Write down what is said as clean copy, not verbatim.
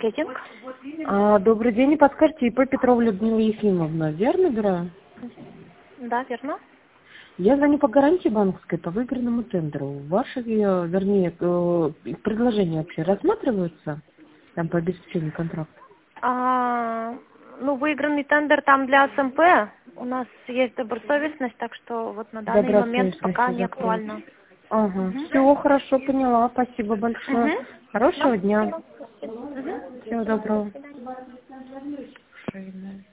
маркетинг. Добрый день, не подскажите, ИП Петрова Людмила Ефимовна, верно набираю? Да, верно. Я звоню по гарантии банковской по выигранному тендеру. Ваши, вернее, предложения вообще рассматриваются там по обеспечению контракта? Ну, выигранный тендер там для СМП. У нас есть добросовестность, так что вот на данный момент пока не актуально. Ага, все, хорошо, поняла. Спасибо большое. Хорошего дня. Спасибо. Всего доброго. До свидания. Шейная.